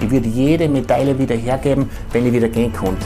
Ich würde jede Medaille wieder hergeben, wenn ich wieder gehen konnte.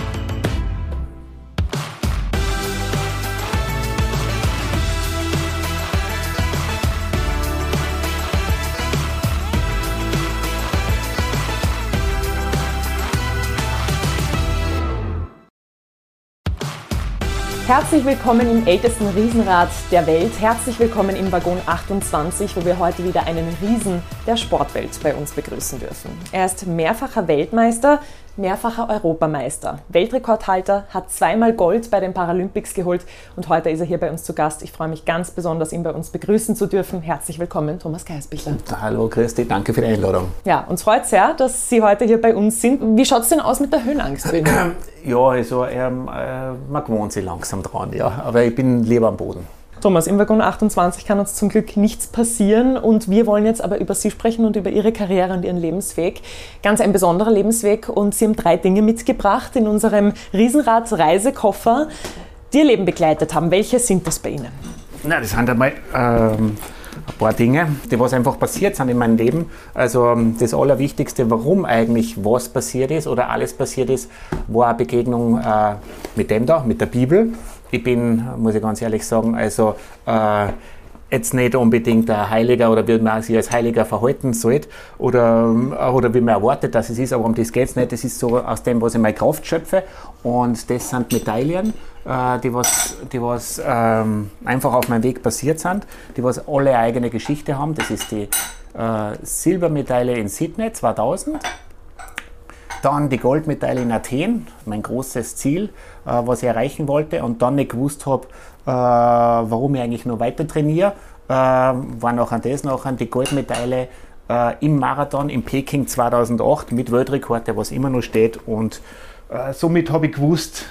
Herzlich willkommen im ältesten Riesenrad der Welt. Herzlich willkommen im Waggon 28, wo wir heute wieder einen Riesen der Sportwelt bei uns begrüßen dürfen. Er ist mehrfacher Weltmeister, mehrfacher Europameister, Weltrekordhalter, hat zweimal Gold bei den Paralympics geholt und heute ist er hier bei uns zu Gast. Ich freue mich ganz besonders, ihn bei uns begrüßen zu dürfen. Herzlich willkommen, Thomas Geisbichler. Hallo Christi, danke für die Einladung. Ja, uns freut es sehr, dass Sie heute hier bei uns sind. Wie schaut es denn aus mit der Höhenangst? Ja, also man gewohnt sich langsam dran, ja, aber ich bin lieber am Boden. Thomas, im Waggon 28 kann uns zum Glück nichts passieren und wir wollen jetzt aber über Sie sprechen und über Ihre Karriere und Ihren Lebensweg. Ganz ein besonderer Lebensweg und Sie haben 3 Dinge mitgebracht in unserem Riesenrad-Reisekoffer, die Ihr Leben begleitet haben. Welche sind das bei Ihnen? Na, das sind einmal ein paar Dinge, die was einfach passiert sind in meinem Leben. Also das Allerwichtigste, warum eigentlich was passiert ist oder alles passiert ist, war eine Begegnung mit dem da, mit der Bibel. Ich bin, muss ich ganz ehrlich sagen, also jetzt nicht unbedingt ein Heiliger oder wie man sich als Heiliger verhalten sollte oder wie man erwartet, dass es ist, aber um das geht es nicht. Das ist so aus dem, was ich meine Kraft schöpfe und das sind Medaillen, die was einfach auf meinem Weg passiert sind, die was alle eine eigene Geschichte haben. Das ist die Silbermedaille in Sydney 2000. Dann die Goldmedaille in Athen, mein großes Ziel, was ich erreichen wollte und dann nicht gewusst habe, warum ich eigentlich noch weiter trainiere, war nachher die Goldmedaille im Marathon in Peking 2008 mit Weltrekord, der was immer noch steht und somit habe ich gewusst,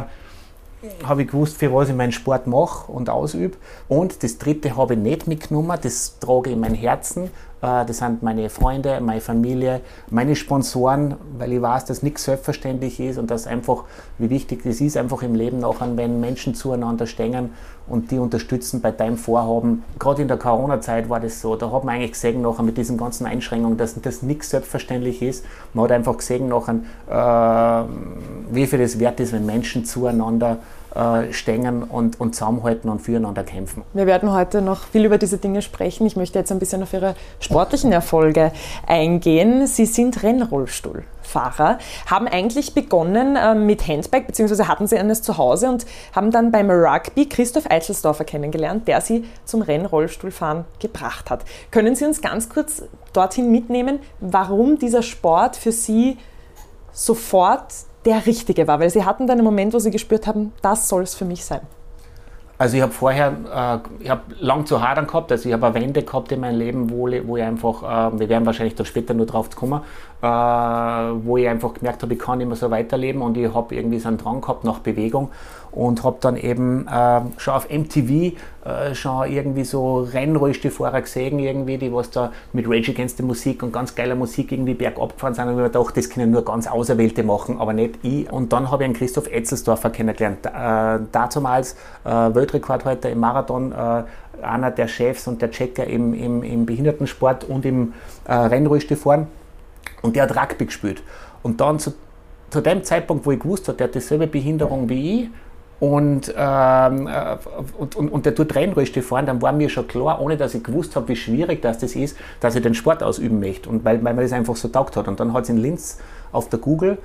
für was ich meinen Sport mache und ausübe. Und das dritte habe ich nicht mitgenommen, das trage ich in mein Herzen. Das sind meine Freunde, meine Familie, meine Sponsoren, weil ich weiß, dass nichts selbstverständlich ist und dass einfach, wie wichtig das ist, einfach im Leben nachher, wenn Menschen zueinander stehen und die unterstützen bei deinem Vorhaben. Gerade in der Corona-Zeit war das so, da hat man eigentlich gesehen, nachher mit diesen ganzen Einschränkungen, dass das nichts selbstverständlich ist. Man hat einfach gesehen, nachher, wie viel das wert ist, wenn Menschen zueinander stehen und zusammenhalten und füreinander kämpfen. Wir werden heute noch viel über diese Dinge sprechen. Ich möchte jetzt ein bisschen auf Ihre sportlichen Erfolge eingehen. Sie sind Rennrollstuhlfahrer, haben eigentlich begonnen mit Handbike, beziehungsweise hatten Sie eines zu Hause und haben dann beim Rugby Christoph Eichelsdorfer kennengelernt, der Sie zum Rennrollstuhlfahren gebracht hat. Können Sie uns ganz kurz dorthin mitnehmen, warum dieser Sport für Sie sofort der richtige war? Weil Sie hatten dann einen Moment, wo Sie gespürt haben, das soll es für mich sein. Also ich habe vorher, lang zu hadern gehabt, also ich habe eine Wende gehabt in meinem Leben, wo ich einfach, wir werden wahrscheinlich da später nur drauf kommen, wo ich einfach gemerkt habe, ich kann nicht mehr so weiterleben und ich habe irgendwie so einen Drang gehabt nach Bewegung und habe dann eben schon auf MTV schon irgendwie so Rennrollstuhlfahrer gesehen, irgendwie, die was da mit Rage Against the Musik und ganz geiler Musik irgendwie bergab gefahren sind und ich habe gedacht, das können nur ganz Auserwählte machen, aber nicht ich. Und dann habe ich einen Christoph Eichelsdorfer kennengelernt, dazumals Weltrekordhalter im Marathon, einer der Chefs und der Checker im Behindertensport und im Rennrollstuhlfahren. Und der hat Rugby gespielt. Und dann zu dem Zeitpunkt, wo ich gewusst habe, der hat dieselbe Behinderung wie ich und der tut Rennrollstuhl fahren, dann war mir schon klar, ohne dass ich gewusst habe, wie schwierig das ist, dass ich den Sport ausüben möchte. Und weil mir das einfach so taugt hat. Und dann hat es in Linz auf der Google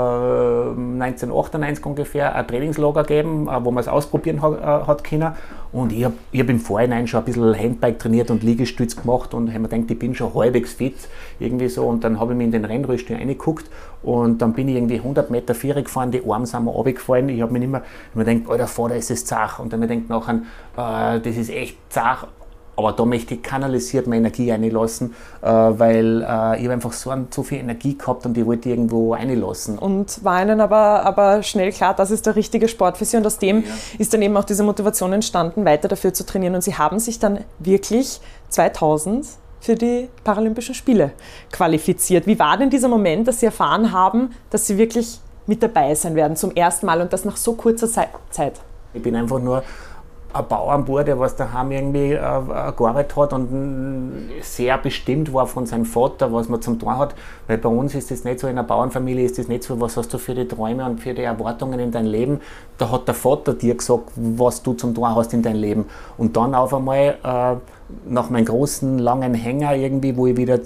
1998 ungefähr ein Trainingslager gegeben, wo man es ausprobieren hat können. Und ich hab im Vorhinein schon ein bisschen Handbike trainiert und Liegestütz gemacht und habe mir gedacht, ich bin schon halbwegs fit, irgendwie so. Und dann habe ich mich in den Rennrollstuhl reingeguckt und dann bin ich irgendwie 100 Meter Vierer gefahren, die Arme sind mir runtergefallen. Ich habe mir gedacht, Alter, Vater, ist es zart. Und dann habe ich gedacht nachher, das ist echt zart. Aber da möchte ich kanalisiert meine Energie reinlassen, weil ich habe einfach so viel Energie gehabt und ich wollte irgendwo reinlassen. Und war Ihnen aber schnell klar, das ist der richtige Sport für Sie und aus dem ist dann eben auch diese Motivation entstanden, weiter dafür zu trainieren. Und Sie haben sich dann wirklich 2000 für die Paralympischen Spiele qualifiziert. Wie war denn dieser Moment, dass Sie erfahren haben, dass Sie wirklich mit dabei sein werden zum ersten Mal und das nach so kurzer Zeit? Ich bin einfach nur ein Bauernbub, der was daheim irgendwie gearbeitet hat und sehr bestimmt war von seinem Vater, was man zum tun hat. Weil bei uns ist das nicht so, in einer Bauernfamilie ist das nicht so, was hast du für die Träume und für die Erwartungen in dein Leben. Da hat der Vater dir gesagt, was du zum tun hast in dein Leben. Und dann auf einmal, nach meinem großen, langen Hänger irgendwie, wo ich wieder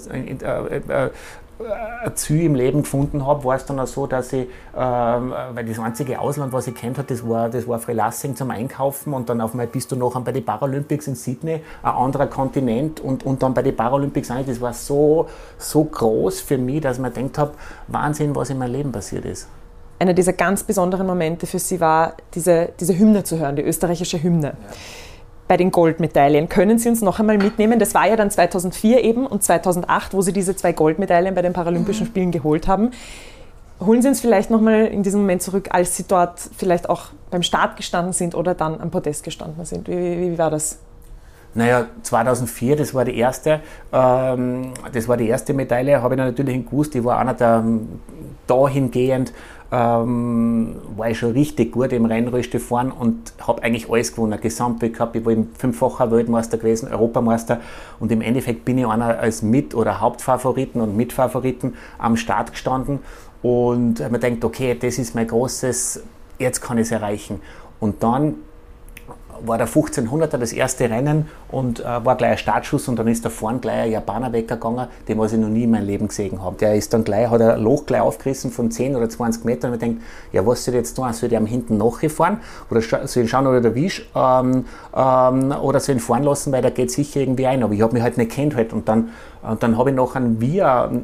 ein Ziel im Leben gefunden habe, war es dann auch so, dass ich, weil das einzige Ausland, was ich kennt habe, das war Freilassing zum Einkaufen und dann auf einmal bist du nachher bei den Paralympics in Sydney, ein anderer Kontinent und dann bei den Paralympics auch nicht. Das war so groß für mich, dass ich mir gedacht habe, Wahnsinn, was in meinem Leben passiert ist. Einer dieser ganz besonderen Momente für Sie war, diese Hymne zu hören, die österreichische Hymne. Ja. Bei den Goldmedaillen. Können Sie uns noch einmal mitnehmen? Das war ja dann 2004 eben und 2008, wo Sie diese 2 Goldmedaillen bei den Paralympischen Spielen geholt haben. Holen Sie uns vielleicht noch mal in diesen Moment zurück, als Sie dort vielleicht auch beim Start gestanden sind oder dann am Podest gestanden sind. Wie war das? Naja, 2004, das war die erste Medaille, habe ich natürlich gewusst, ich war einer der dahingehend, war ich schon richtig gut im Rennrollstuhl fahren und habe eigentlich alles gewonnen, Gesamtweltcup, ich war 5-facher Weltmeister gewesen, Europameister und im Endeffekt bin ich einer als oder Hauptfavoriten und Mitfavoriten am Start gestanden und man denkt, okay, das ist mein großes, jetzt kann ich es erreichen. Und dann war der 1500er das erste Rennen und war gleich ein Startschuss und dann ist da vorne gleich ein Japaner weggegangen, den was ich noch nie in meinem Leben gesehen habe. Der ist dann gleich, hat ein Loch gleich aufgerissen von 10 oder 20 Metern und ich denke, ja, was soll ich jetzt tun? Soll ich am hinten nachfahren oder soll ich schauen, ob ich erwische oder soll ich ihn fahren lassen, weil der geht sicher irgendwie ein. Aber ich habe mich halt nicht gekannt halt und dann habe ich nachher wie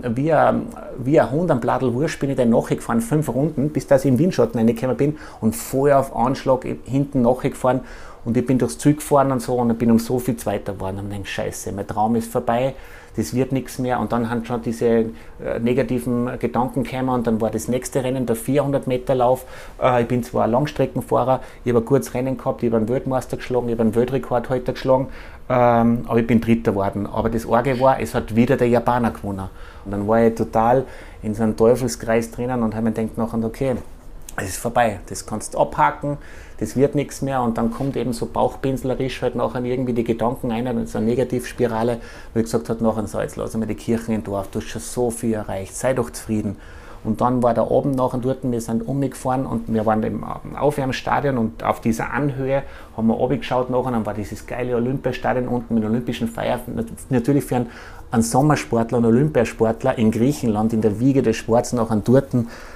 ein Hund am Bladel Wurst bin ich dann nachgefahren, 5 Runden, bis dass ich im Windschatten reingekommen bin und voll auf Anschlag hinten nachgefahren. Und ich bin durchs Ziel gefahren und so und ich bin um so viel Zweiter geworden. Und ich denke, scheiße, mein Traum ist vorbei, das wird nichts mehr. Und dann haben schon diese negativen Gedanken gekommen und dann war das nächste Rennen, der 400-Meter-Lauf. Ich bin zwar ein Langstreckenfahrer, ich habe ein gutes Rennen gehabt, ich habe einen Weltmeister geschlagen, ich habe einen Weltrekordhalter geschlagen, aber ich bin Dritter geworden. Aber das Arge war, es hat wieder der Japaner gewonnen. Und dann war ich total in so einem Teufelskreis drinnen und habe mir gedacht, nachher, okay, es ist vorbei, das kannst du abhaken, das wird nichts mehr und dann kommt eben so bauchpinslerisch halt nachher irgendwie die Gedanken ein, so eine Negativspirale, wo ich gesagt habe, nachher so, jetzt lassen wir die Kirchen im Dorf, du hast schon so viel erreicht, sei doch zufrieden. Und dann war der Abend nachher dort, wir sind umgefahren und wir waren im Aufwärmstadion und auf dieser Anhöhe haben wir runtergeschaut nachher, dann war dieses geile Olympiastadion unten mit olympischen Feiern, natürlich für einen Sommersportler, einen Olympiasportler in Griechenland, in der Wiege des Sports nachher dort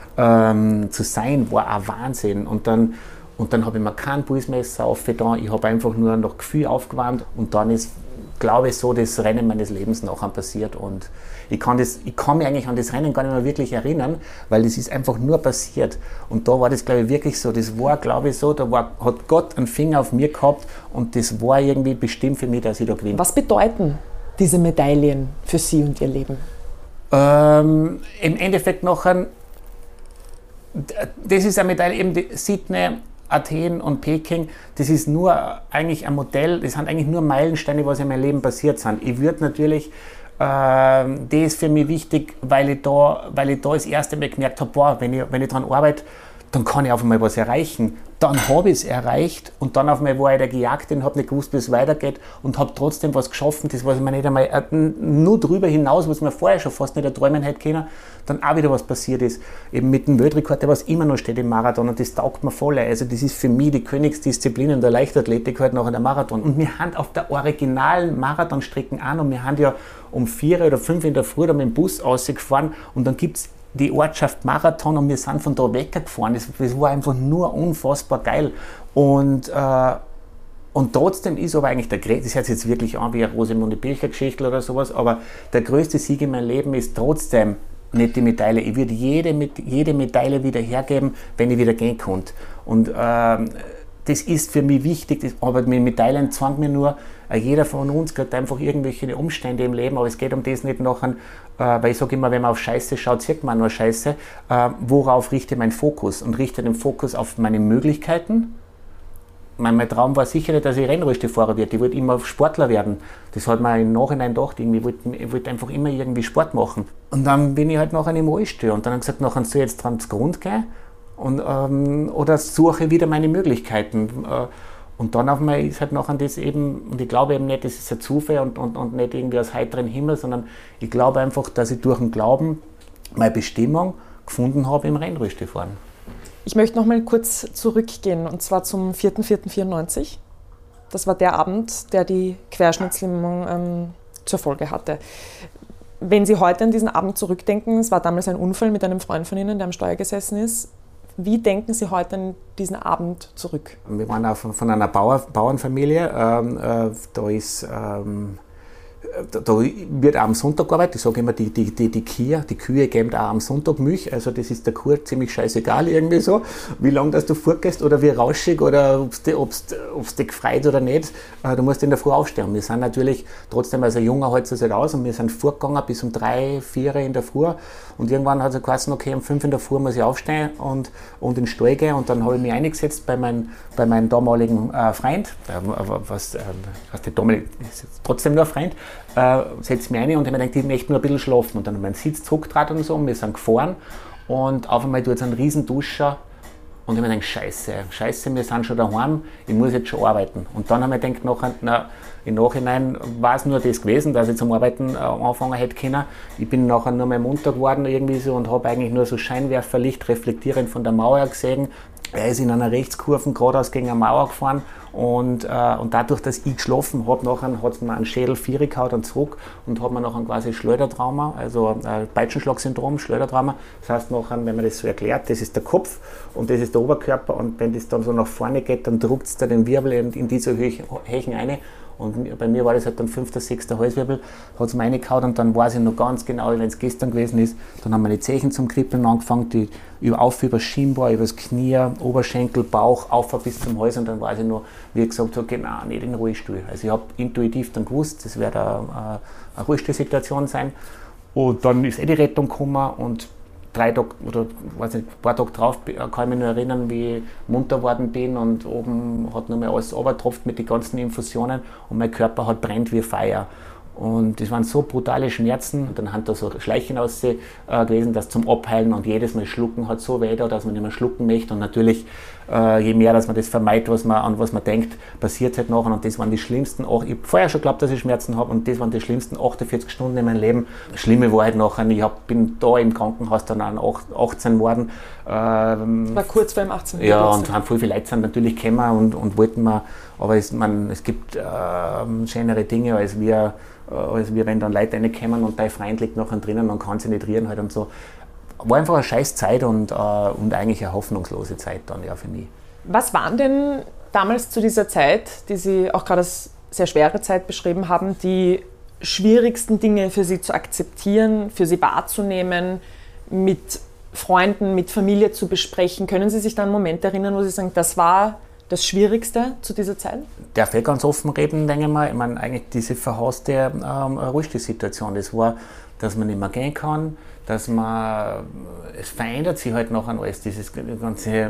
zu sein, war ein Wahnsinn. Und dann habe ich mir kein Pulsmesser aufgetan, ich habe einfach nur noch Gefühl aufgewärmt und dann ist, glaube ich, so das Rennen meines Lebens nachher passiert und ich kann mich eigentlich an das Rennen gar nicht mehr wirklich erinnern, weil das ist einfach nur passiert und da war das, glaube ich, wirklich so, das war, glaube ich, so, hat Gott einen Finger auf mir gehabt und das war irgendwie bestimmt für mich, dass ich da gewinne. Was bedeuten diese Medaillen für Sie und Ihr Leben? Im Endeffekt nachher, das ist eine Medaille, eben Sydney, Athen und Peking, das ist nur eigentlich ein Modell, das sind eigentlich nur Meilensteine, was in meinem Leben passiert sind. Ich würde natürlich, das ist für mich wichtig, weil ich da das erste Mal gemerkt habe, boah, wenn ich daran arbeite, dann kann ich auf einmal was erreichen. Dann habe ich es erreicht und dann auf einmal war ich der Gejagte und habe nicht gewusst, wie es weitergeht und habe trotzdem was geschaffen, das was ich mir nicht einmal, nur drüber hinaus, was mir vorher schon fast nicht erträumen hätte können, dann auch wieder was passiert ist. Eben mit dem Weltrekord, der was immer noch steht im Marathon und das taugt mir voll. Also das ist für mich die Königsdisziplin in der Leichtathletik halt nachher der Marathon. Und wir haben auf der originalen Marathonstrecken auch noch, wir haben ja um 4 oder 5 in der Früh da mit dem Bus rausgefahren und dann gibt es die Ortschaft Marathon und wir sind von da weggefahren. Das war einfach nur unfassbar geil. Und trotzdem ist aber eigentlich das hört sich jetzt wirklich an wie eine Rosamunde Pilcher-Geschichte oder sowas, aber der größte Sieg in meinem Leben ist trotzdem nicht die Medaille. Ich würde jede Medaille wieder hergeben, wenn ich wieder gehen konnte. Und das ist für mich wichtig, aber mit Medaillen zwang mir nur, jeder von uns kriegt einfach irgendwelche Umstände im Leben, aber es geht um das nicht nachher, weil ich sage immer, wenn man auf Scheiße schaut, sieht man nur Scheiße. Worauf richte ich meinen Fokus? Und richte den Fokus auf meine Möglichkeiten. Mein Traum war sicher nicht, dass ich Rennrollstuhlfahrer werde. Ich wollte immer Sportler werden. Das hat mir im Nachhinein gedacht, ich wollte einfach immer irgendwie Sport machen. Und dann bin ich halt nachher im Rollstuhl und dann habe ich gesagt, nachher soll ich jetzt dran zu Grund gehen oder suche wieder meine Möglichkeiten. Und dann auf einmal ist halt nachher das eben, und ich glaube eben nicht, das ist ein Zufall und nicht irgendwie aus heiterem Himmel, sondern ich glaube einfach, dass ich durch den Glauben meine Bestimmung gefunden habe im Rennrollstuhlfahren. Ich möchte noch mal kurz zurückgehen, und zwar zum 4.4.94. Das war der Abend, der die Querschnittslähmung zur Folge hatte. Wenn Sie heute an diesen Abend zurückdenken, es war damals ein Unfall mit einem Freund von Ihnen, der am Steuer gesessen ist. Wie denken Sie heute an diesen Abend zurück? Wir waren auch von einer Bauernfamilie. Da wird auch am Sonntag gearbeitet. Ich sage immer, die Kühe geben auch am Sonntag Milch. Also das ist der Kuh ziemlich scheißegal irgendwie so, wie lange dass du fortgehst oder wie rauschig oder ob es dich gefreut oder nicht. Du musst in der Früh aufstehen. Wir sind natürlich trotzdem, als ein Junger hält es halt aus, und wir sind fortgegangen bis um 3, 4 in der Früh. Und irgendwann hat es geheißen, okay, um 5 in der Früh muss ich aufstehen und in den Stall gehen. Und dann habe ich mich eingesetzt bei meinem damaligen Freund, der damalige ist trotzdem nur ein Freund, setze mich rein und ich mir gedacht, ich möchte nur ein bisschen schlafen. Und dann habe ich meinen Sitz zurückgetragen und so, und wir sind gefahren. Und auf einmal tut es einen riesen Duscher. Und ich habe mir gedacht, Scheiße, wir sind schon daheim, ich muss jetzt schon arbeiten. Und dann habe ich mir gedacht, im Nachhinein war es nur das gewesen, dass ich zum Arbeiten anfangen hätte können. Ich bin nachher nur mal munter geworden irgendwie so und habe eigentlich nur so Scheinwerferlicht reflektierend von der Mauer gesehen. Er ist in einer Rechtskurve geradeaus gegen eine Mauer gefahren und dadurch, dass ich geschlafen habe, hat es mir einen Schädel 4 gehauen und zurück und hat mir nachher quasi Schleudertrauma, also Peitschenschlagsyndrom, Schleudertrauma. Das heißt nachher, wenn man das so erklärt, das ist der Kopf und das ist der Oberkörper, und wenn das dann so nach vorne geht, dann drückt es da den Wirbel in diese Höhen rein. Und bei mir war das halt dann 5., 6. Halswirbel, hat es mir reingehauen, und dann weiß ich noch ganz genau, wenn es gestern gewesen ist, dann haben meine Zehen zum Kribbeln angefangen, die über das Schienbein, über das Knie, Oberschenkel, Bauch, auf bis zum Hals, und dann weiß ich noch, wie ich gesagt habe, genau, nicht in den Ruhestuhl. Also ich habe intuitiv dann gewusst, das wird eine Ruhestuhlsituation sein, und dann ist die Rettung gekommen, und 3 Tage oder ein paar Tage drauf kann ich mich nur erinnern, wie ich munter geworden bin, und oben hat nur mal alles runtergetropft mit den ganzen Infusionen und mein Körper hat brennt wie Feuer. Und das waren so brutale Schmerzen. Und dann haben da so Schleichen gewesen, das zum Abheilen, und jedes Mal schlucken hat so weh da, dass man nicht mehr schlucken möchte. Und natürlich, je mehr, dass man das vermeidet, an was man denkt, passiert es halt nachher. Und das waren die schlimmsten, ich habe vorher schon geglaubt, dass ich Schmerzen habe, und das waren die schlimmsten 48 Stunden in meinem Leben. Das Schlimme war halt nachher, bin da im Krankenhaus dann auch 18 geworden. Das war kurz vor dem 18. Ja, und haben viele Leute sind natürlich gekommen und wollten mir, aber es gibt schönere Dinge, als wenn dann Leute reinkommen und dein Freund liegt nachher drinnen und kann sich nicht rühren halt und so. War einfach eine scheiß Zeit und eigentlich eine hoffnungslose Zeit dann ja für mich. Was waren denn damals zu dieser Zeit, die Sie auch gerade als sehr schwere Zeit beschrieben haben, die schwierigsten Dinge für Sie zu akzeptieren, für Sie wahrzunehmen, mit Freunden, mit Familie zu besprechen? Können Sie sich da an einen Moment erinnern, wo Sie sagen, das war das Schwierigste zu dieser Zeit? Darf ich ganz offen reden, denke ich mal. Ich meine, eigentlich diese verhasste Ruhestuhlsituation, das war, dass man nicht mehr gehen kann, es verändert sich halt nachher alles, dieses ganze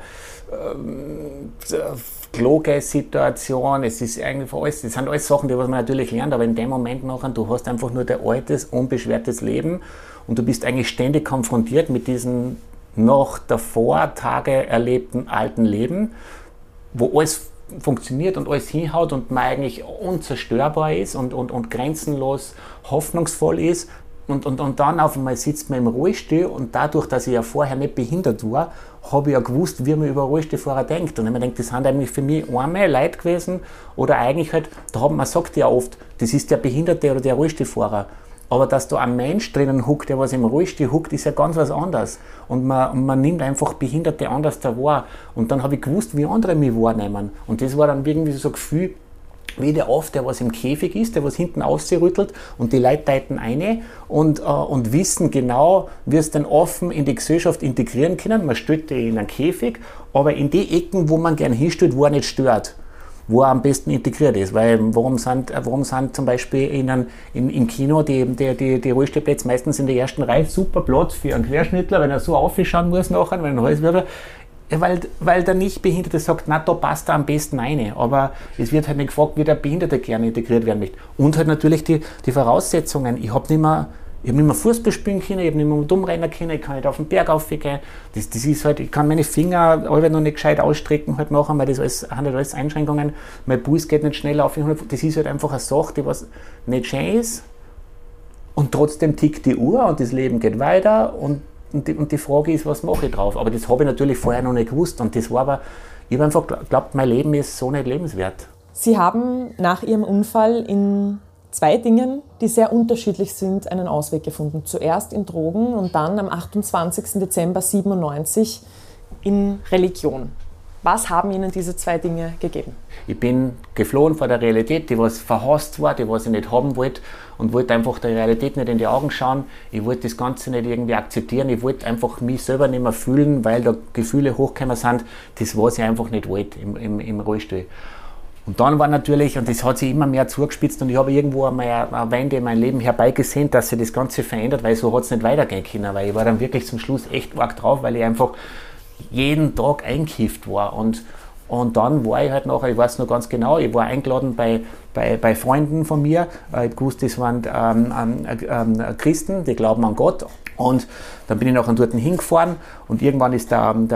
Kloge-Situation, es ist eigentlich alles, das sind alles Sachen, die was man natürlich lernt, aber in dem Moment nachher, du hast einfach nur dein altes, unbeschwertes Leben und du bist eigentlich ständig konfrontiert mit diesem noch davor Tage erlebten alten Leben, wo alles funktioniert und alles hinhaut und man eigentlich unzerstörbar ist und grenzenlos hoffnungsvoll ist. Und dann auf einmal sitzt man im Rollstuhl, und dadurch, dass ich ja vorher nicht behindert war, habe ich ja gewusst, wie man über Rollstuhlfahrer denkt. Und ich mir denke, das sind eigentlich für mich arme Leute gewesen, oder eigentlich halt, man sagt ja oft, das ist der Behinderte oder der Rollstuhlfahrer. Aber dass da ein Mensch drinnen huckt, der was im Rollstuhl huckt, ist ja ganz was anderes. Und man nimmt einfach Behinderte anders da wahr. Und dann habe ich gewusst, wie andere mich wahrnehmen. Und das war dann irgendwie so ein Gefühl, wie der was im Käfig ist, der was hinten ausrüttelt, und die Leute deuten eine und wissen genau, wie es dann offen in die Gesellschaft integrieren können. Man stellt die in einen Käfig, aber in die Ecken, wo man gerne hinstellt, wo er nicht stört, wo er am besten integriert ist. Weil warum sind zum Beispiel im Kino die Rollstuhlplätze meistens in der ersten Reihe super Platz für einen Querschnittler, wenn er so aufschauen muss nachher, wenn er Halswirbel. Weil der Nichtbehinderte sagt, na, da passt er am besten rein. Aber es wird halt nicht gefragt, wie der Behinderte gerne integriert werden möchte. Und halt natürlich die Voraussetzungen. Ich habe Ich habe nicht mehr Fußball spielen können, ich habe nicht mehr dumm rennen können, ich kann nicht auf den Berg raufgehen. Das ist halt, ich kann meine Finger alle noch nicht gescheit ausstrecken halt nachher, weil das sind halt alles Einschränkungen. Mein Puls geht nicht schnell auf. Das ist halt einfach eine Sache, die was nicht schön ist. Und trotzdem tickt die Uhr und das Leben geht weiter. Und die Frage ist, was mache ich drauf? Aber das habe ich natürlich vorher noch nicht gewusst. Und das war aber, ich habe einfach geglaubt, mein Leben ist so nicht lebenswert. Sie haben nach Ihrem Unfall in 2 Dingen, die sehr unterschiedlich sind, einen Ausweg gefunden. Zuerst in Drogen und dann am 28. Dezember 1997 in Religion. Was haben Ihnen diese 2 Dinge gegeben? Ich bin geflohen vor der Realität, die was verhasst war, die was ich nicht haben wollte und wollte einfach der Realität nicht in die Augen schauen. Ich wollte das Ganze nicht irgendwie akzeptieren. Ich wollte einfach mich selber nicht mehr fühlen, weil da Gefühle hochgekommen sind, das was ich einfach nicht wollte im Rollstuhl. Und dann war natürlich, und das hat sich immer mehr zugespitzt und ich habe irgendwo einmal eine Wende in mein Leben herbeigesehen, dass sich das Ganze verändert, weil so hat es nicht weitergehen können, weil ich war dann wirklich zum Schluss echt arg drauf, weil ich einfach jeden Tag eingekifft war und dann war ich halt nachher, ich weiß noch ganz genau, ich war eingeladen bei Freunden von mir, ich wusste, das waren Christen, die glauben an Gott. Und dann bin ich nachher dort hingefahren und irgendwann ist dann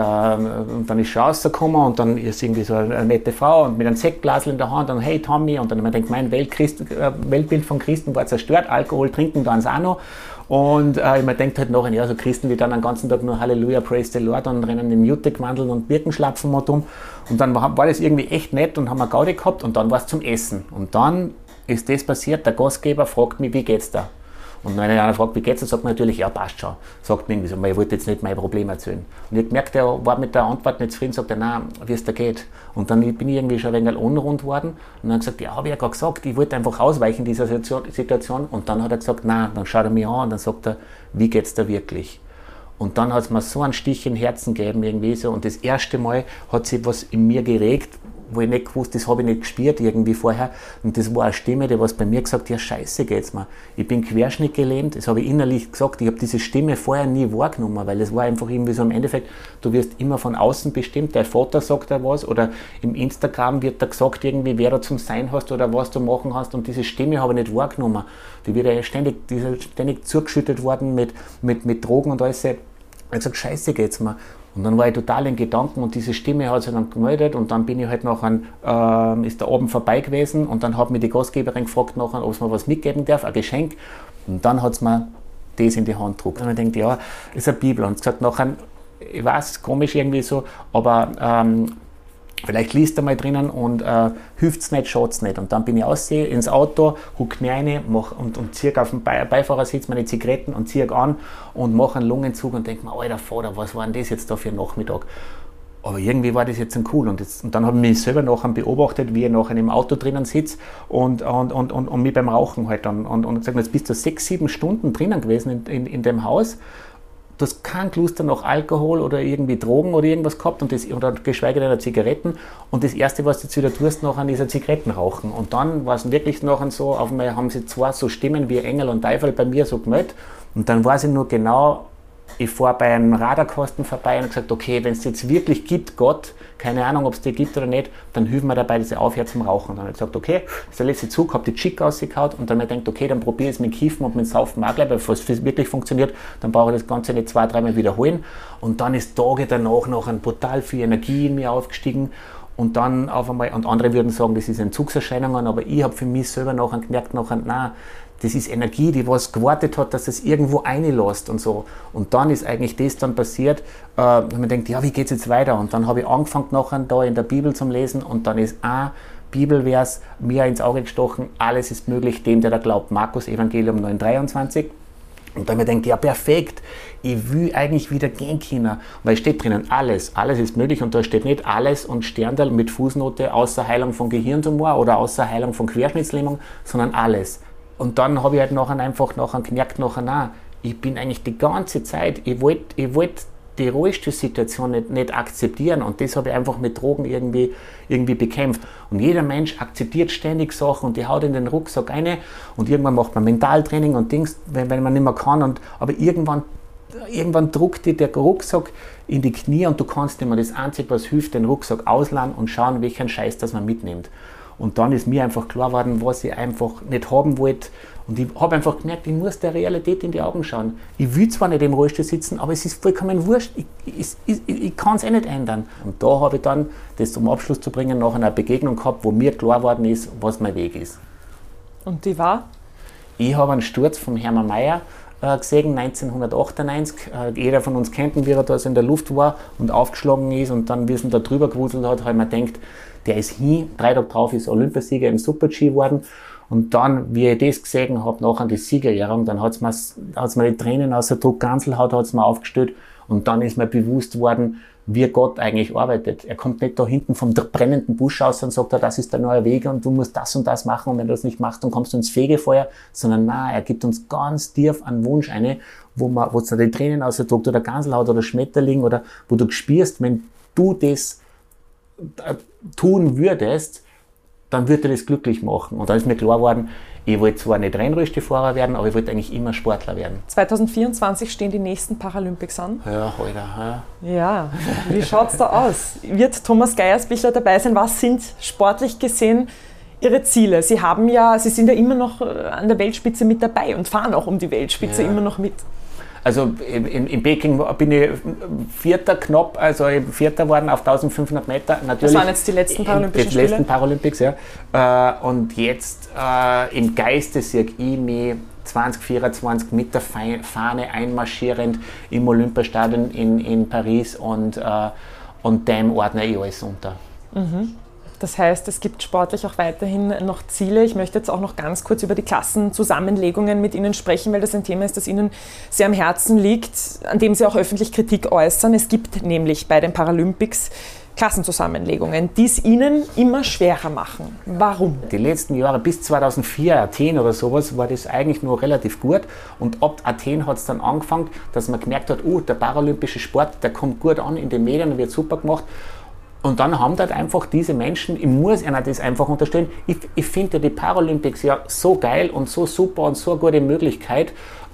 ist schon rausgekommen und dann ist irgendwie so eine nette Frau und mit einem Sektglasl in der Hand und hey Tommy, und dann habe ich mir gedacht, mein Weltbild von Christen war zerstört, Alkohol trinken dann auch noch. Und ich mir denkt halt nachher, ja, so Christen, die dann den ganzen Tag nur Halleluja, Praise the Lord und rennen in Jutewandeln und Birkenschlapfen und um. Und dann war das irgendwie echt nett und haben wir Gaudi gehabt und dann war es zum Essen. Und dann ist das passiert, der Gastgeber fragt mich, wie geht's da? Und wenn einer fragt, wie geht's, dann sagt man natürlich, ja, passt schon. Sagt mir irgendwie so, weil ich wollte jetzt nicht mein Problem erzählen. Und ich habe gemerkt, er war mit der Antwort nicht zufrieden, sagt er, nein, wie es da geht. Und dann bin ich irgendwie schon ein wenig unrund worden und dann gesagt, ja, habe ich ja gerade gesagt, ich wollte einfach ausweichen dieser Situation. Und dann hat er gesagt, nein, dann schaut er mich an und dann sagt er, wie geht's da wirklich? Und dann hat es mir so einen Stich im Herzen gegeben irgendwie so. Und das erste Mal hat sich was in mir geregt, wo ich nicht gewusst, das habe ich nicht gespürt irgendwie vorher. Und das war eine Stimme, die was bei mir gesagt hat, ja scheiße geht's mir. Ich bin querschnittgelähmt, das habe ich innerlich gesagt. Ich habe diese Stimme vorher nie wahrgenommen, weil es war einfach irgendwie so im Endeffekt, du wirst immer von außen bestimmt, dein Vater sagt da was oder im Instagram wird da gesagt irgendwie, wer du zum Sein hast oder was du machen hast. Und diese Stimme habe ich nicht wahrgenommen. Die wird ja ständig zugeschüttet worden mit Drogen und alles. Ich habe gesagt, scheiße geht's mir. Und dann war ich total in Gedanken und diese Stimme hat sich dann gemeldet und dann bin ich halt nachher, ist der Abend vorbei gewesen und dann hat mir die Gastgeberin gefragt nachher, ob es mir was mitgeben darf, ein Geschenk. Und dann hat es mir das in die Hand gedruckt. Und ich denke, ja, das ist eine Bibel. Und gesagt nachher, ich weiß, komisch irgendwie so, aber vielleicht liest er mal drinnen und hilft es nicht, schaut es nicht. Und dann bin ich aussehe ins Auto, huck mir rein und ziehe auf dem Beifahrersitz meine Zigaretten und ziehe an und mache einen Lungenzug und denke mir, alter Vater, was war denn das jetzt da für ein Nachmittag? Aber irgendwie war das jetzt ein cool. Und dann habe ich mich selber nachher beobachtet, wie ich nachher im Auto drinnen sitze und mich beim Rauchen halt dann. Und gesagt, jetzt bist du 6-7 Stunden drinnen gewesen in dem Haus. Du hast keinen Cluster nach Alkohol oder irgendwie Drogen oder irgendwas gehabt oder geschweige denn Zigaretten. Und das Erste, was du jetzt wieder tust, nachher ist ein Zigarettenrauchen. Und dann war es wirklich nachher so, auf einmal haben sie zwar so Stimmen wie Engel und Teufel bei mir so gemeldet. Und dann weiß ich nur genau, ich fahre bei einem Radarkasten vorbei und habe gesagt, okay, wenn es jetzt wirklich gibt, Gott, keine Ahnung, ob es den gibt oder nicht, dann hilft mir dabei, dass ich aufhöre zum Rauchen. Und dann habe ich gesagt, okay, das ist der letzte Zug, habe die Chick rausgehauen und dann habe ich gedacht, okay, dann probiere ich es mit Kiffen und mit Saufen auch gleich, weil es wirklich funktioniert, dann brauche ich das Ganze nicht 2-3 Mal wiederholen. Und dann ist Tage danach noch brutal viel Energie in mir aufgestiegen. Und dann auf einmal, und andere würden sagen, das ist Entzugserscheinungen, aber ich habe für mich selber nachher gemerkt, nein, das ist Energie, die was gewartet hat, dass es irgendwo reinlässt und so. Und dann ist eigentlich das dann passiert, wenn man denkt, ja, wie geht es jetzt weiter? Und dann habe ich angefangen nachher da in der Bibel zum Lesen und dann ist ein Bibelvers mir ins Auge gestochen, alles ist möglich dem, der da glaubt. Markus Evangelium 9,23. Und dann habe ich gedacht, ja perfekt, ich will eigentlich wieder gehen können, weil es steht drinnen, alles ist möglich und da steht nicht alles und Sterndal mit Fußnote außer Heilung von Gehirntumor oder außer Heilung von Querschnittslähmung, sondern alles. Und dann habe ich halt einfach gemerkt, nein, ich bin eigentlich die ganze Zeit, ich wollte die Rollstuhlsituation nicht akzeptieren und das habe ich einfach mit Drogen irgendwie bekämpft. Und jeder Mensch akzeptiert ständig Sachen und die haut in den Rucksack rein und irgendwann macht man Mentaltraining und Dings, wenn man nicht mehr kann. Aber irgendwann druckt dir der Rucksack in die Knie und du kannst nicht mehr. Das Einzige, was hilft, den Rucksack ausladen und schauen, welchen Scheiß das man mitnimmt. Und dann ist mir einfach klar geworden, was ich einfach nicht haben wollte. Und ich habe einfach gemerkt, ich muss der Realität in die Augen schauen. Ich will zwar nicht im Rollstuhl sitzen, aber es ist vollkommen wurscht. Ich kann es nicht ändern. Und da habe ich dann, das zum Abschluss zu bringen, nach einer Begegnung gehabt, wo mir klar geworden ist, was mein Weg ist. Und die war? Ich habe einen Sturz vom Hermann Mayer gesehen, 1998. Jeder von uns kennt ihn, wie er da so in der Luft war und aufgeschlagen ist und dann, wie es ihn da drüber gewuselt hat, habe ich mir gedacht, der ist hin, 3 Tage drauf ist Olympiasieger im Super-G geworden. Und dann, wie ich das gesehen habe, nachher die Siegerehrung, dann hat's mir die Tränen aus der Ganselhaut hat's mir aufgestellt und dann ist mir bewusst worden, wie Gott eigentlich arbeitet. Er kommt nicht da hinten vom brennenden Busch aus und sagt, das ist der neue Weg und du musst das und das machen und wenn du das nicht machst, dann kommst du ins Fegefeuer, sondern nein, er gibt uns ganz tief einen Wunsch eine, wo es dir die Tränen ausdruckt oder Ganselhaut oder Schmetterling oder wo du spürst, wenn du das tun würdest, dann würde er das glücklich machen. Und da ist mir klar geworden, ich wollte zwar nicht Rennrollstuhlfahrer werden, aber ich wollte eigentlich immer Sportler werden. 2024 stehen die nächsten Paralympics an. Ja, Alter. Ja, wie schaut es da aus? Wird Thomas Geiersbichler dabei sein? Was sind sportlich gesehen Ihre Ziele? Sie sind ja immer noch an der Weltspitze mit dabei und fahren auch um die Weltspitze immer noch mit. Also in Peking bin ich Vierter knapp, also Vierter geworden auf 1500 Meter. Natürlich, das waren jetzt die letzten Paralympischen Spiele? Die letzten Paralympics, ja. Und jetzt im Geiste sehe ich mich 2024 mit der Fahne einmarschierend im Olympiastadion in Paris und dem ordne ich alles unter. Mhm. Das heißt, es gibt sportlich auch weiterhin noch Ziele. Ich möchte jetzt auch noch ganz kurz über die Klassenzusammenlegungen mit Ihnen sprechen, weil das ein Thema ist, das Ihnen sehr am Herzen liegt, an dem Sie auch öffentlich Kritik äußern. Es gibt nämlich bei den Paralympics Klassenzusammenlegungen, die es Ihnen immer schwerer machen. Warum? Die letzten Jahre, bis 2004, Athen oder sowas, war das eigentlich nur relativ gut. Und ab Athen hat es dann angefangen, dass man gemerkt hat, der paralympische Sport, der kommt gut an in den Medien und wird super gemacht. Und dann haben dort einfach diese Menschen, ich muss ihnen das einfach unterstellen, ich finde die Paralympics ja so geil und so super und so eine gute Möglichkeit,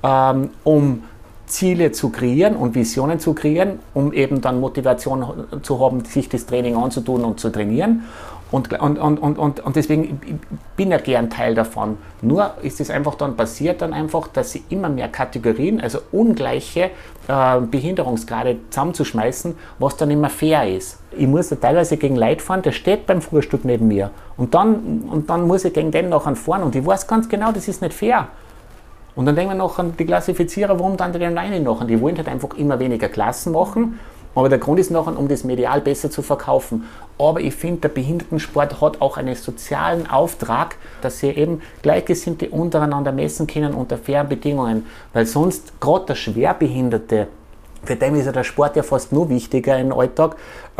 um Ziele zu kreieren und Visionen zu kreieren, um eben dann Motivation zu haben, sich das Training anzutun und zu trainieren. Und deswegen bin ich gern Teil davon. Nur ist es einfach dann passiert, dass sie immer mehr Kategorien, also ungleiche Behinderungsgrade zusammenzuschmeißen, was dann immer fair ist. Ich muss da teilweise gegen Leute fahren, der steht beim Frühstück neben mir. Und dann muss ich gegen den nachher fahren und ich weiß ganz genau, das ist nicht fair. Und dann denken wir noch an die Klassifizierer, warum dann die alleine noch? Die wollen halt einfach immer weniger Klassen machen. Aber der Grund ist nachher, um das medial besser zu verkaufen. Aber ich finde, der Behindertensport hat auch einen sozialen Auftrag, dass sie eben Gleichgesinnte untereinander messen können unter fairen Bedingungen. Weil sonst, gerade der Schwerbehinderte, für den ist ja der Sport ja fast nur wichtiger im Alltag,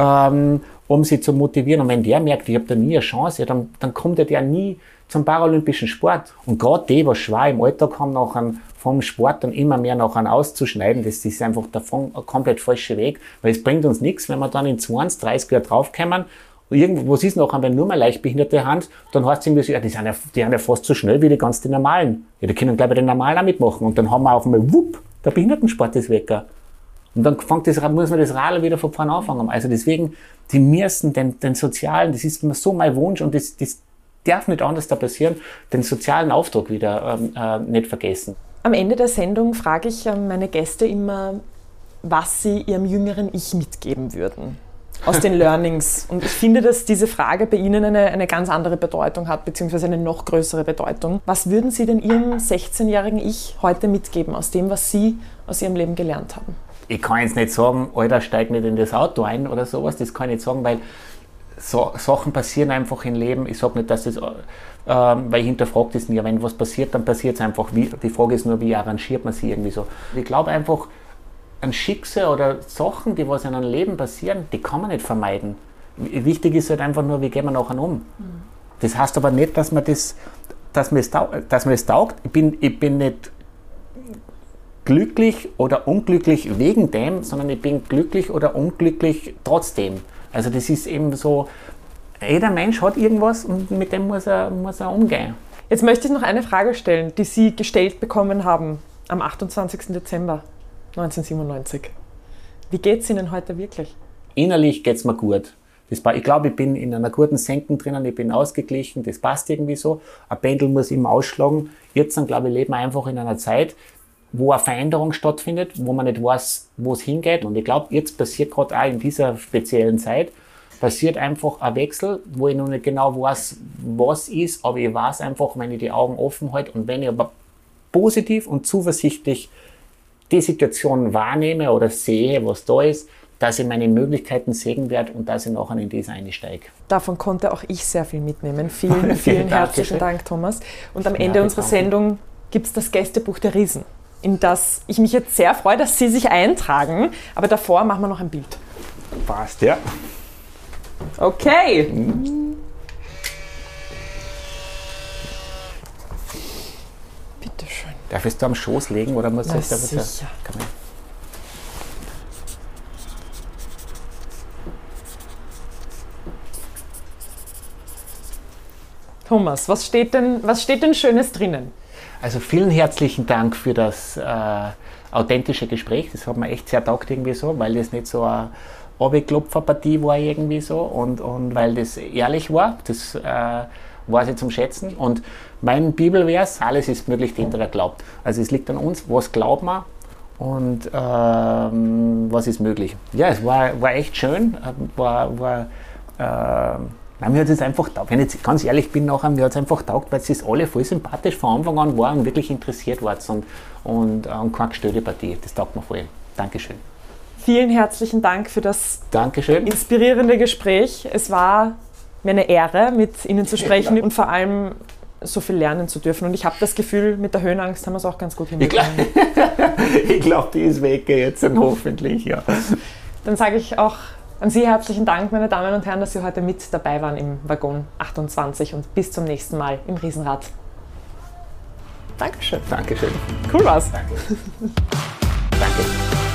um sie zu motivieren. Und wenn der merkt, ich habe da nie eine Chance, ja, dann kommt der nie zum paralympischen Sport. Und gerade die, was schwer im Alltag haben, nachher vom Sport dann immer mehr nachher auszuschneiden, das ist einfach davon ein komplett falscher Weg, weil es bringt uns nichts, wenn wir dann in 20, 30 Jahren draufkommen. Was ist nachher, wenn nur mal Leichtbehinderte haben, dann heißt es irgendwie so, ja, die sind ja fast so schnell wie die ganz die Normalen. Ja, die können gleich bei den Normalen auch mitmachen. Und dann haben wir auf einmal, der Behindertensport ist weg. Und dann muss man das Radl wieder von vorne anfangen. Also deswegen, die müssen den sozialen, das ist immer so mein Wunsch und das darf nicht anders da passieren, den sozialen Auftrag wieder nicht vergessen. Am Ende der Sendung frage ich meine Gäste immer, was sie ihrem jüngeren Ich mitgeben würden aus den Learnings. Und ich finde, dass diese Frage bei Ihnen eine ganz andere Bedeutung hat, beziehungsweise eine noch größere Bedeutung. Was würden Sie denn Ihrem 16-jährigen Ich heute mitgeben aus dem, was Sie aus Ihrem Leben gelernt haben? Ich kann jetzt nicht sagen, Alter, steig nicht in das Auto ein oder sowas. Das kann ich nicht sagen, weil so Sachen passieren einfach im Leben. Ich sage nicht, dass das, weil ich hinterfrage das nie. Wenn was passiert, dann passiert es einfach. Die Frage ist nur, wie arrangiert man sie irgendwie so. Ich glaube einfach, ein Schicksal oder Sachen, die was in einem Leben passieren, die kann man nicht vermeiden. Wichtig ist halt einfach nur, wie gehen wir nachher um. Das heißt aber nicht, dass mir das taugt. Ich bin nicht glücklich oder unglücklich wegen dem, sondern ich bin glücklich oder unglücklich trotzdem. Also das ist eben so, jeder Mensch hat irgendwas und mit dem muss er umgehen. Jetzt möchte ich noch eine Frage stellen, die Sie gestellt bekommen haben am 28. Dezember 1997. Wie geht es Ihnen heute wirklich? Innerlich geht es mir gut. Ich glaube, ich bin in einer guten Senken drinnen, ich bin ausgeglichen, das passt irgendwie so. Ein Pendel muss immer ausschlagen. Jetzt, glaube ich, leben wir einfach in einer Zeit, wo eine Veränderung stattfindet, wo man nicht weiß, wo es hingeht. Und ich glaube, jetzt passiert gerade auch in dieser speziellen Zeit, passiert einfach ein Wechsel, wo ich noch nicht genau weiß, was ist, aber ich weiß einfach, wenn ich die Augen offen halte und wenn ich aber positiv und zuversichtlich die Situation wahrnehme oder sehe, was da ist, dass ich meine Möglichkeiten sehen werde und dass ich nachher in das einsteige. Davon konnte auch ich sehr viel mitnehmen. Vielen, vielen herzlichen Dank, Thomas. Und am Ende unserer Sendung gibt es das Gästebuch der Riesen, in das ich mich jetzt sehr freue, dass Sie sich eintragen. Aber davor machen wir noch ein Bild. Passt, ja. Okay. Bitte schön. Darf ich es da am Schoß legen oder muss ich da sicher. Thomas, was steht denn Schönes drinnen? Also vielen herzlichen Dank für das authentische Gespräch. Das hat mir echt sehr taugt irgendwie so, weil das nicht so eine Abgeklopferpartie war irgendwie so und weil das ehrlich war. Das war sie zum Schätzen. Und mein Bibelvers, alles ist möglich, dem der glaubt. Also es liegt an uns, was glauben wir und was ist möglich. Ja, es war echt schön, mir hat es einfach taugt. Wenn ich jetzt ganz ehrlich bin, nachher, mir hat es einfach taugt, weil sie alle voll sympathisch von Anfang an waren und wirklich interessiert waren und keine gestörte Partie. Das taugt mir voll. Dankeschön. Vielen herzlichen Dank für das Dankeschön. Inspirierende Gespräch. Es war mir eine Ehre, mit Ihnen zu sprechen und vor allem so viel lernen zu dürfen. Und ich habe das Gefühl, mit der Höhenangst haben wir es auch ganz gut hinbekommen. Ich glaube, die ist weg jetzt hoffentlich, ja. Dann sage ich auch an Sie herzlichen Dank, meine Damen und Herren, dass Sie heute mit dabei waren im Waggon 28 und bis zum nächsten Mal im Riesenrad. Dankeschön. Dankeschön. Cool war's. Danke. Danke.